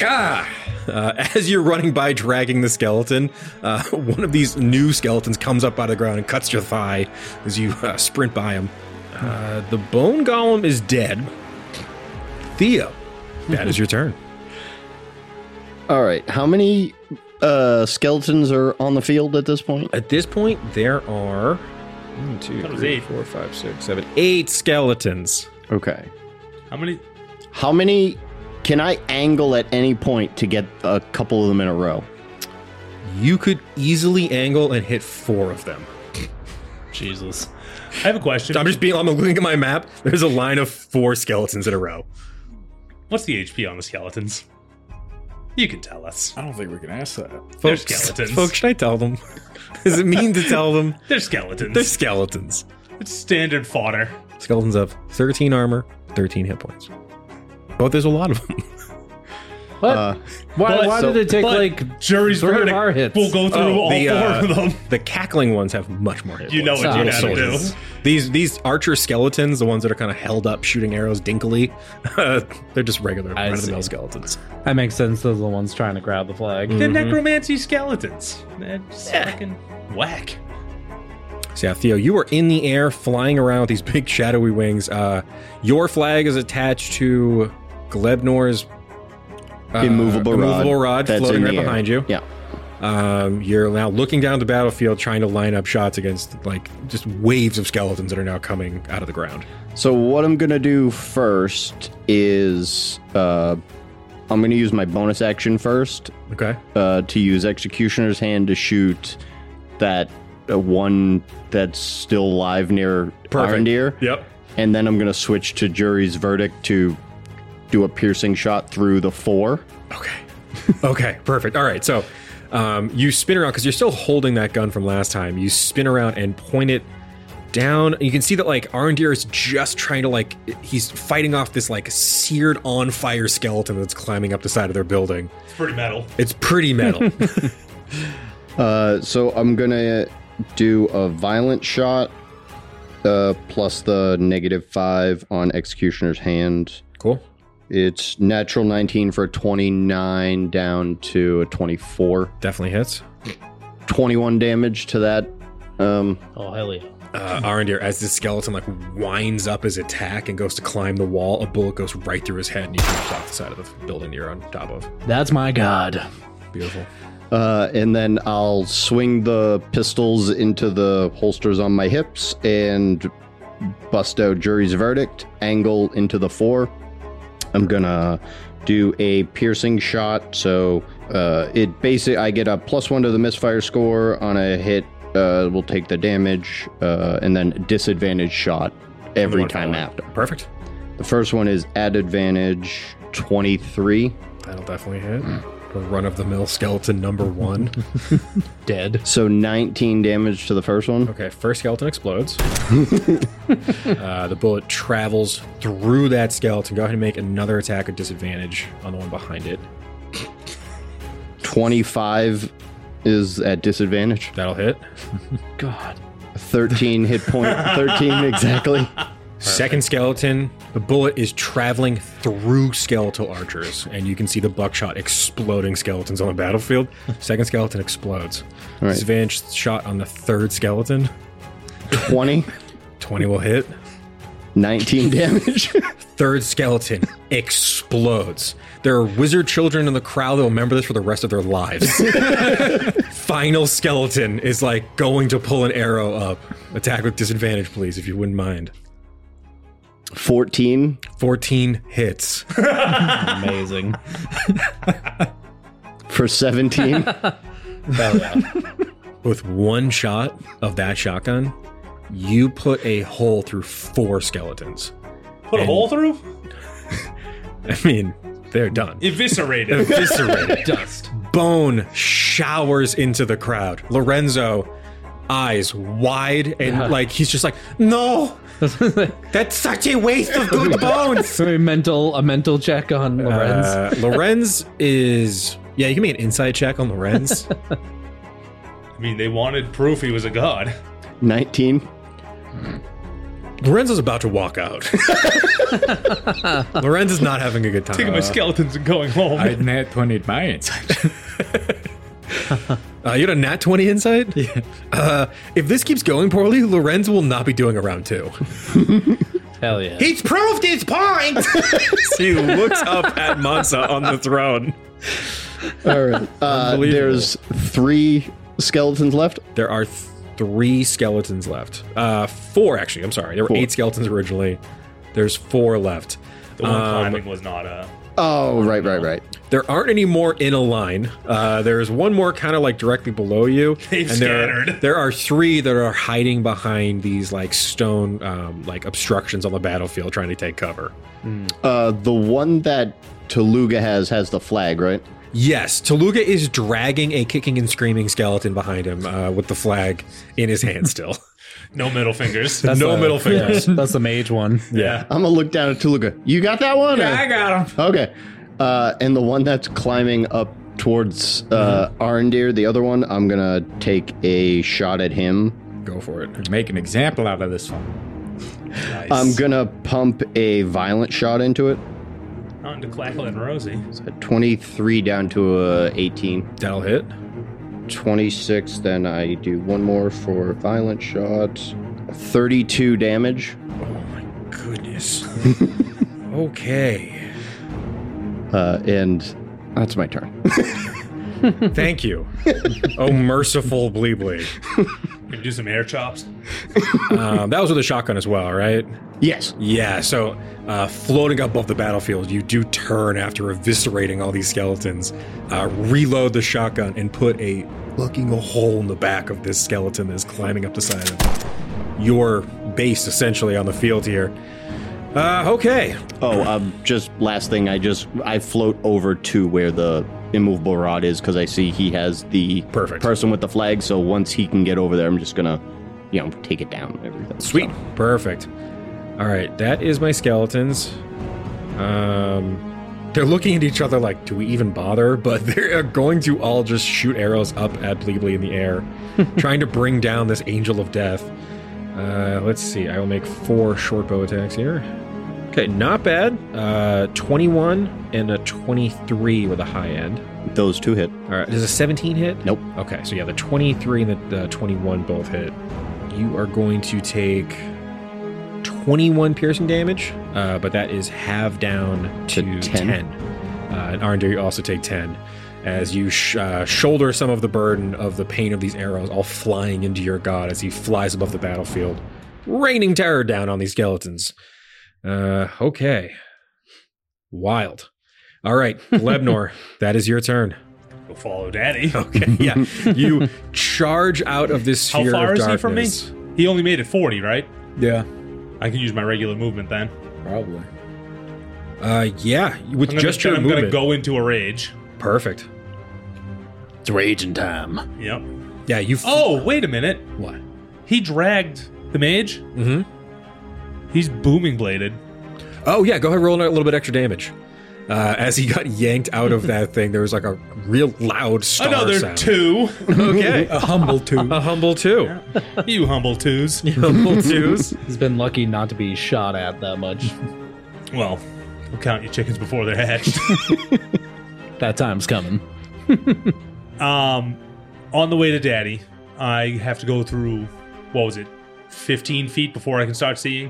As you're running by dragging the skeleton, one of these new skeletons comes up out of the ground and cuts your thigh as you sprint by him. The bone golem is dead. Theo, that is your turn. All right. How many skeletons are on the field at this point? At this point, there are 1, 2, 3, 4, 5, 6, 7, 8 skeletons. Okay. How many can I angle at any point to get a couple of them in a row? You could easily angle and hit 4 of them. Jesus. I have a question. I'm looking at my map. There's a line of 4 skeletons in a row. What's the HP on the skeletons? You can tell us. I don't think we can ask that. They're skeletons. Folks, should I tell them? Is it mean to tell them? They're skeletons. They're skeletons. It's standard fodder. Skeletons have 13 armor, 13 hit points. But there's a lot of them. What? Why did it take like jury's verdict? Our hits? We'll go through all 4 of them. The cackling ones have much more hit points. You know what you gotta do. These archer skeletons, the ones that are kind of held up shooting arrows dinkily, they're just regular run-of-the-mill skeletons. That makes sense. Those are the ones trying to grab the flag. The necromancy skeletons. They're just fucking whack. So yeah, Theo, you are in the air flying around with these big shadowy wings. Your flag is attached to Glebnor's immovable rod floating right behind you. Yeah. You're now looking down the battlefield trying to line up shots against like just waves of skeletons that are now coming out of the ground. So what I'm going to do first is I'm going to use my bonus action first. Okay. To use Executioner's Hand to shoot that one that's still alive near Arondir. Yep. And then I'm going to switch to Jury's Verdict to do a piercing shot through the 4. Okay. Okay, perfect. All right, so you spin around because you're still holding that gun from last time. You spin around and point it down. You can see that like Arondir is just trying to he's fighting off this like seared on fire skeleton that's climbing up the side of their building. It's pretty metal. It's pretty metal. So I'm gonna do a violent shot plus the -5 on Executioner's Hand. Cool. It's natural 19 for a 29 down to a 24. Definitely hits. 21 damage to that. Oh, hell yeah. Arondir, as this skeleton like winds up his attack and goes to climb the wall, a bullet goes right through his head and he jumps off the side of the building you're on top of. That's my god. Beautiful. And then I'll swing the pistols into the holsters on my hips and bust out jury's verdict, angle into the 4. I'm gonna do a piercing shot, so it basically I get a +1 to the misfire score on a hit. We'll take the damage, and then disadvantage shot every time after. Perfect. The first one is at advantage 23. That'll definitely hit. A run-of-the-mill skeleton number 1. Dead. So 19 damage to the first one. Okay, first skeleton explodes. The bullet travels through that skeleton. Go ahead and make another attack at disadvantage on the one behind it. 25 is at disadvantage. That'll hit. God. 13 hit point. 13 exactly. Second skeleton, the bullet is traveling through skeletal archers, and you can see the buckshot exploding skeletons on the battlefield. Second skeleton explodes. All right. Disadvantage shot on the third skeleton. 20. 20 will hit. 19 damage. Third skeleton explodes. There are wizard children in the crowd that will remember this for the rest of their lives. Final skeleton is like going to pull an arrow up. Attack with disadvantage, please, if you wouldn't mind. 14. 14 hits. Amazing. For 17. With one shot of that shotgun, you put a hole through 4 skeletons. Put a hole through? I mean, they're done. Eviscerated. Eviscerated. Dust. Bone showers into the crowd. Lorenzo, eyes wide, and like he's just like, no! That's such a waste of good bones! A mental check on Lorenz. Lorenz is... Yeah, you can make an insight check on Lorenz. I mean, they wanted proof he was a god. 19. Lorenzo's about to walk out. Lorenz is not having a good time. Taking my skeletons and going home. I nat 20'd my insight. You had a nat 20 insight? Yeah. If this keeps going poorly, Lorenz will not be doing a round 2. Hell yeah. He's proved his point! He looks up at Mansa on the throne. All right. There's 3 skeletons left. There are 3 skeletons left. 4, actually. I'm sorry. There were 8 skeletons originally. There's 4 left. The one climbing was not a... Oh, right. There aren't any more in a line. There's one more kind of like directly below you. They've and scattered. There are 3 that are hiding behind these like stone like obstructions on the battlefield trying to take cover. The one that Taluga has the flag, right? Yes, Taluga is dragging a kicking and screaming skeleton behind him with the flag in his hand still. No middle fingers. Middle fingers. That's the mage one. Yeah. I'm gonna look down at Taluga. You got that one? Yeah, I got him. Okay. And the one that's climbing up towards Arendir, the other one, I'm gonna take a shot at him. Go for it. Make an example out of this one. Nice. I'm gonna pump a violent shot into it. On to Clackle and Rosie. So 23 down to 18. That'll hit. 26, then I do one more for violent shot. 32 damage. Oh my goodness. Okay. And that's my turn. Thank you. Oh, merciful Bleebly. Can you do some air chops? That was with a shotgun as well, right? Yes. Yeah, so floating above the battlefield, you do turn after eviscerating all these skeletons, reload the shotgun, and put a hole in the back of this skeleton that's climbing up the side of your base, essentially, on the field here. Okay. Oh, just last thing, I float over to where the immovable rod is because I see he has the person with the flag, so once he can get over there, I'm just gonna, take it down and everything. Sweet. So. Perfect. All right, that is my skeletons. They're looking at each other like, do we even bother? But they're going to all just shoot arrows up at Bleebly in the air, trying to bring down this angel of death. Let's see. I will make 4 short bow attacks here. Okay, not bad. 21 and a 23 with a high end. Those 2 hit. All right, does a 17 hit? Nope. Okay, so yeah, the 23 and the 21 both hit. You are going to take 21 piercing damage, but that is halved down to 10. And Arendir, you also take 10. as you shoulder some of the burden of the pain of these arrows, all flying into your god as he flies above the battlefield, raining terror down on these skeletons. Okay. Wild. All right, Lebnor, that is your turn. Go follow Daddy. Okay, yeah. You charge out of this sphere of darkness. How far is he from me? He only made it 40, right? Yeah. I can use my regular movement then. Probably. Yeah, with your movement. I'm going to go into a rage. Perfect. It's raging time. Yep. Yeah, you... Oh, wait a minute. What? He dragged the mage? Mm-hmm. He's booming bladed. Oh, yeah, go ahead and roll a little bit extra damage. As he got yanked out of that thing, there was like a real loud star Another sound. 2. Okay. A humble 2. A humble 2. Yeah. You humble 2s. You humble 2s. He's been lucky not to be shot at that much. Well, we'll count your chickens before they're hatched. That time's coming. On the way to Daddy, I have to go through, 15 feet before I can start seeing?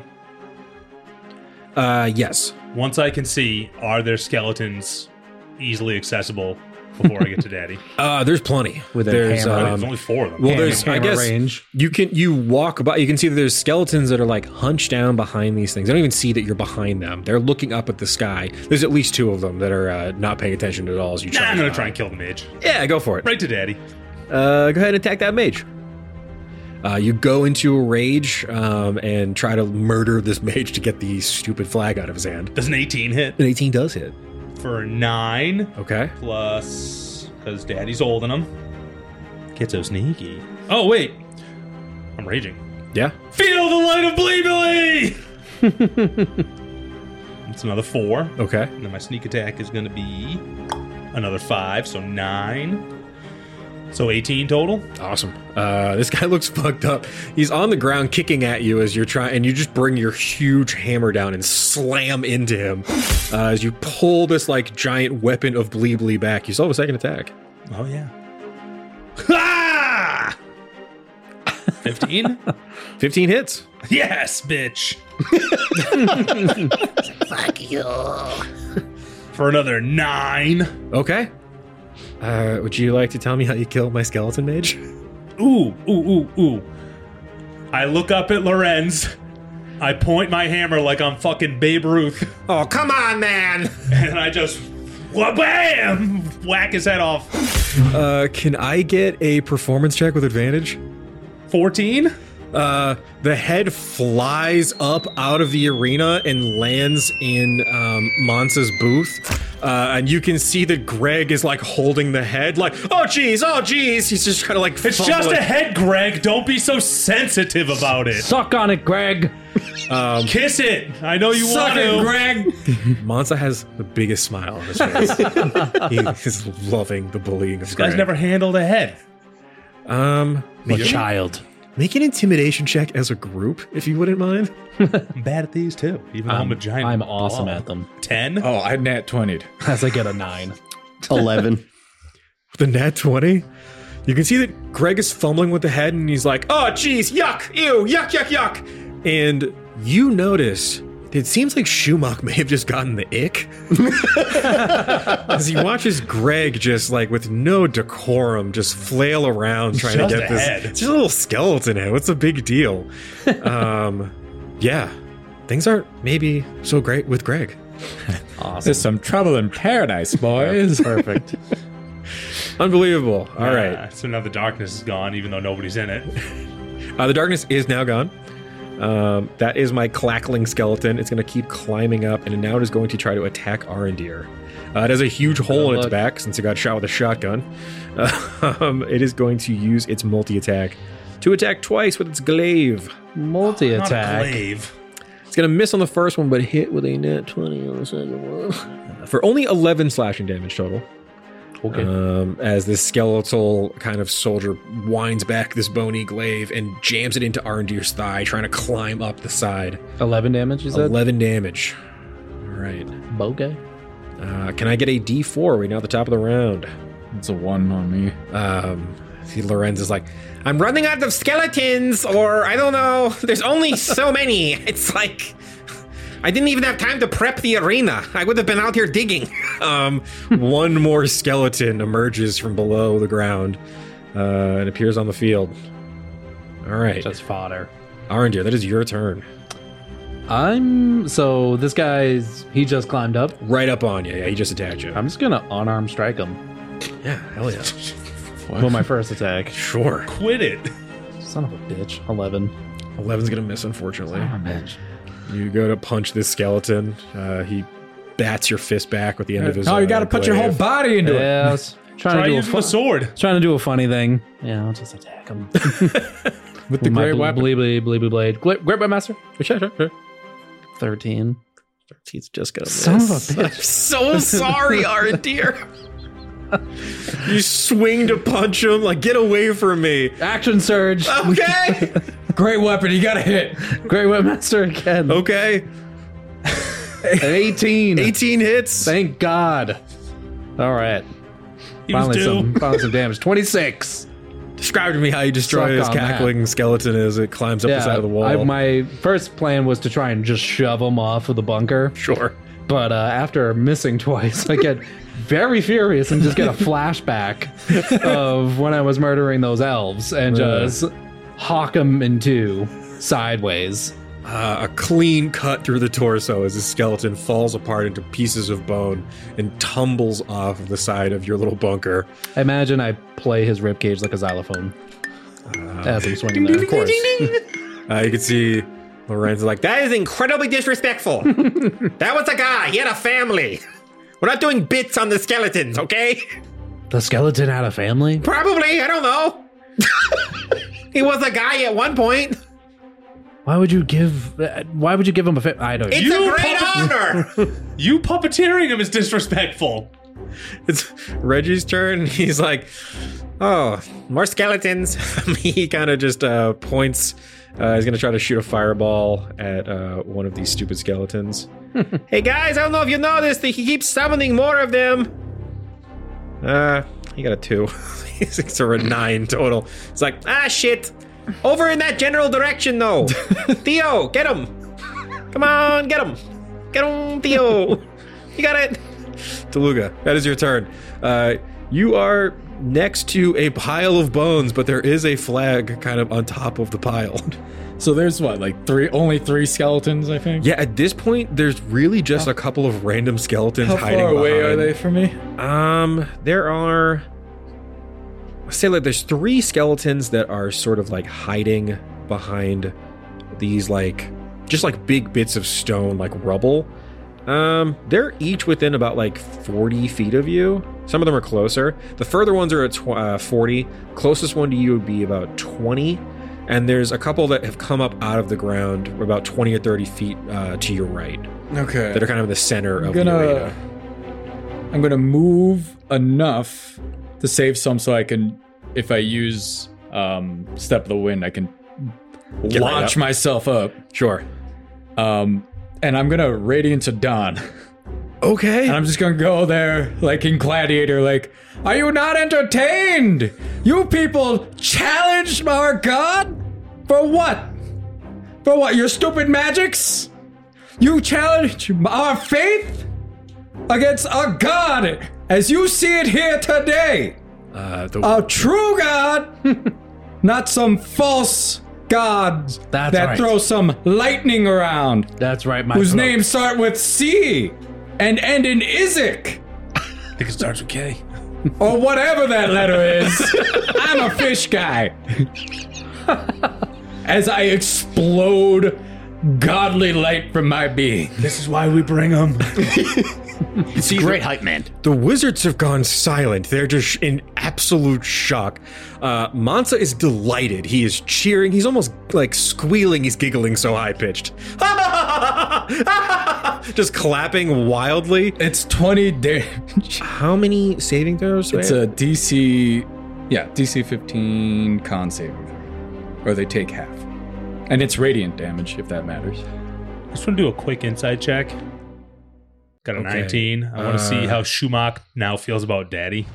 Yes. Once I can see, are there skeletons easily accessible before I get to Daddy? There's plenty. There's only 4 of them. Well, there's, I guess, range. You walk by, you can see that there's skeletons that are like hunched down behind these things. I don't even see that you're behind them. They're looking up at the sky. There's at least 2 of them that are not paying attention at all as you try. I'm going to try and kill the mage. Yeah, go for it. Right to Daddy. Go ahead and attack that mage. You go into a rage and try to murder this mage to get the stupid flag out of his hand. Does an 18 hit? An 18 does hit. For 9. Okay. Plus, because Daddy's holding him. Get so sneaky. Oh, wait. I'm raging. Yeah. Feel the light of Bleebly! It's another 4. Okay. And then my sneak attack is going to be another 5, so 9. So 18 total. Awesome. This guy looks fucked up. He's on the ground kicking at you as you're trying, and you just bring your huge hammer down and slam into him as you pull this like giant weapon of Bleebly back. You still have a second attack. Oh yeah. Ha! 15? 15 hits. Yes, bitch. Fuck you. For another 9. Okay. Would you like to tell me how you killed my skeleton mage? Ooh. I look up at Lorenz. I point my hammer like I'm fucking Babe Ruth. Oh, come on, man. And I just, bam! Whack his head off. Can I get a performance check with advantage? 14? The head flies up out of the arena and lands in Mansa's booth. And you can see that Greg is like holding the head like, oh geez. He's just kind of like, it's just a head, Greg. Don't be so sensitive about it. Suck on it, Greg. Kiss it. I know you want to. Greg. Mansa has the biggest smile on his face. He is loving the bullying of This Greg. guy's never handled a head. A child. Make an intimidation check as a group, if you wouldn't mind. I'm bad at these too. Even though I'm a giant. I'm awesome at them. 10? Oh, I nat 20'd. As I get a 9. 11. With the nat 20, you can see that Greg is fumbling with the head and he's like, oh, geez, yuck, ew, yuck. And you notice it seems like Shumak may have just gotten the ick. As he watches Greg just like with no decorum just flail around trying to get this. Head. It's just a little skeleton head. What's the big deal? Yeah. Things aren't maybe so great with Greg. Awesome. There's some trouble in paradise, boys. Perfect. Unbelievable. All right. So now the darkness is gone, even though nobody's in it. The darkness is now gone. That is my clackling skeleton. It's going to keep climbing up, and now it is going to try to attack Arondir. It has a huge hole in its back since it got shot with a shotgun. It is going to use its multi-attack to attack twice with its glaive. Multi-attack. Not a glaive. It's going to miss on the first one, but hit with a nat 20 on the second one. For only 11 slashing damage total. Okay. As this skeletal kind of soldier winds back this bony glaive and jams it into Arondir's thigh, trying to climb up the side. 11 damage, you said? 11 damage. All right. Bogey. Can I get a D4 right now at the top of the round? It's a 1 on me. See, Lorenz is like, I'm running out of skeletons, or I don't know. There's only so many. It's like, I didn't even have time to prep the arena. I would have been out here digging. One more skeleton emerges from below the ground and appears on the field. All right. Just fodder. Arondir, that is your turn. So this guy's, he just climbed up. Right up on you. Yeah, he just attacked you. I'm just going to unarmed strike him. Yeah, hell yeah. Well, my first attack. Sure. Quit it. Son of a bitch. 11. 11's going to miss, unfortunately. Son of a bitch. You go to punch this skeleton. He bats your fist back with the end of his. Oh, you got to put your whole body into it. Yeah, I was Try using the sword. Trying to do a funny thing. Yeah, I'll just attack him. With the great weapon. Bleeby blade. Great weapon master. Sure. 13. He's just going to miss. Son of a bitch. I'm so sorry, Arondir. You swing to punch him, like, get away from me. Action surge. Okay. Great weapon, you got to hit. Great weapon master again. Okay. 18. 18 hits. Thank God. All right. Finally some damage. 26. Describe to me how you destroy this cackling skeleton as it climbs up the side of the wall. My first plan was to try and just shove him off of the bunker. Sure. But after missing twice, I get very furious and just get a flashback of when I was murdering those elves and just hawk them in two sideways. A clean cut through the torso as the skeleton falls apart into pieces of bone and tumbles off of the side of your little bunker. I imagine I play his ribcage like a xylophone as I'm swinging there. Of course. You can see Loren's like, that is incredibly disrespectful. That was a guy. He had a family. We're not doing bits on the skeletons, okay? The skeleton had a family? Probably. I don't know. He was a guy at one point. Why would you give him a I don't know. It's a great honor. You puppeteering him is disrespectful. It's Reggie's turn. And he's like, oh, more skeletons. He kind of just points. He's going to try to shoot a fireball at one of these stupid skeletons. Hey guys, I don't know if you noticed that he keeps summoning more of them. He got a 2. He's a 9 total. It's like, shit. Over in that general direction, though. Theo, get him. Come on, get him. Get him, Theo. You got it. Taluga, that is your turn. You are next to a pile of bones, but there is a flag kind of on top of the pile. So there's what, like only 3 skeletons, I think? Yeah, at this point, there's really just a couple of random skeletons hiding behind. How far away behind. are they from me? There are... Let's say like there's 3 skeletons that are sort of like hiding behind these like just like big bits of stone, like rubble. They're each within about like 40 feet of you. Some of them are closer. The further ones are at 40. Closest one to you would be about 20. And there's a couple that have come up out of the ground about 20 or 30 feet to your right. Okay. That are kind of in the center of the arena. I'm gonna move enough to save some so I can, if I use Step of the Wind, I can launch myself up. Sure. And I'm going to Radiance of Dawn. Okay. And I'm just going to go there like in Gladiator, like, are you not entertained? You people challenged our god? For what? For what? Your stupid magics? You challenge our faith against our god as you see it here today. A true god, not some false god that throws some lightning around. That's right, my whose names start with C and end in Isaac. I think it starts with K. Or whatever that letter is. I'm a fish guy. As I explode godly light from my being. This is why we bring them. See, great hype, man. The wizards have gone silent. They're just in absolute shock. Mansa is delighted. He is cheering. He's almost like squealing. He's giggling so high-pitched. Just clapping wildly. It's 20 damage. How many saving throws? It's a DC 15 con saving throw. Or they take half. And it's radiant damage, if that matters. I just want to do a quick insight check. Got a 19. I want to see how Shumak now feels about Daddy.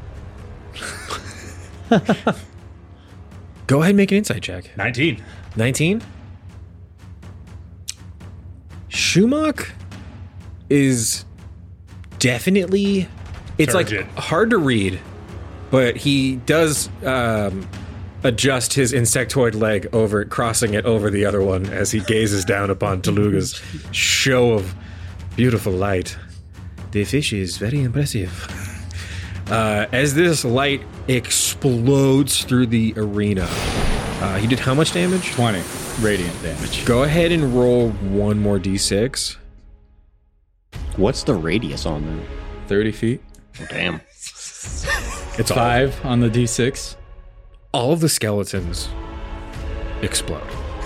Go ahead and make an insight check. 19. 19? Shumak is definitely... It's Turgid. like hard to read, but he does adjust his insectoid leg over, crossing it over the other one as he gazes down upon Taluga's show of beautiful light. The fish is very impressive. As this light explodes through the arena, he did how much damage? 20 radiant damage. Go ahead and roll one more d6. What's the radius on that? 30 feet. Oh, damn. It's 5 on the d6. All of the skeletons explode.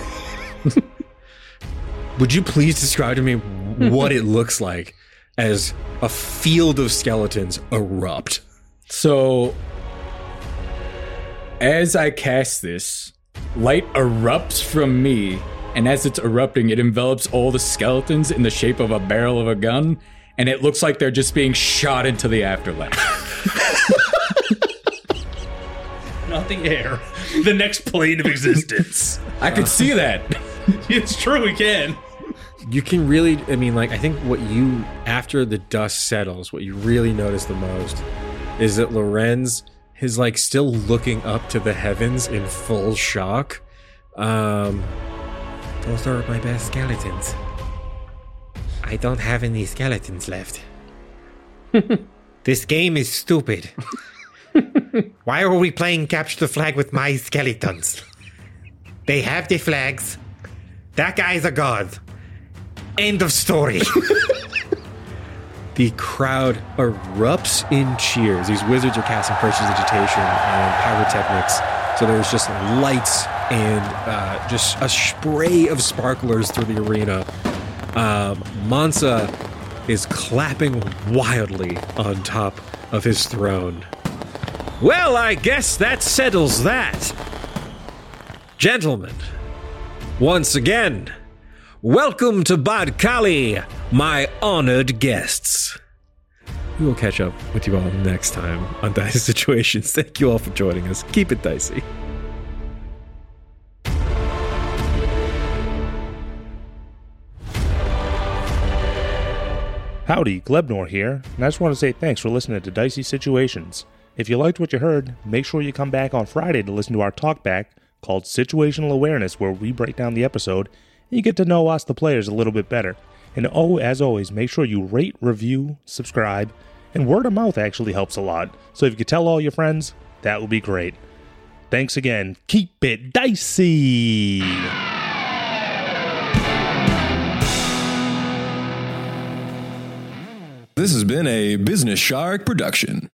Would you please describe to me what it looks like as a field of skeletons erupt? So, as I cast this, light erupts from me, and as it's erupting, it envelops all the skeletons in the shape of a barrel of a gun, and it looks like they're just being shot into the afterlife. Not the air. The next plane of existence. I could see that. It's true, we can. You can really, I mean, like, I think what you, after the dust settles, what you really notice the most is that Lorenz is, like, still looking up to the heavens in full shock. Those are my best skeletons. I don't have any skeletons left. This game is stupid. Why are we playing capture the flag with my skeletons? They have the flags. That guy's a god. End of story. The crowd erupts in cheers. These wizards are casting prestidigitation and pyrotechnics. So there's just lights and just a spray of sparklers through the arena. Mansa is clapping wildly on top of his throne. Well, I guess that settles that. Gentlemen, once again, welcome to Bad Kali, my honored guests. We will catch up with you all next time on Dicey Situations. Thank you all for joining us. Keep it dicey. Howdy, Glebnor here, and I just want to say thanks for listening to Dicey Situations. If you liked what you heard, make sure you come back on Friday to listen to our talkback called Situational Awareness, where we break down the episode and you get to know us, the players, a little bit better. And as always, make sure you rate, review, subscribe, and word of mouth actually helps a lot. So if you could tell all your friends, that would be great. Thanks again. Keep it dicey! This has been a Business Shark production.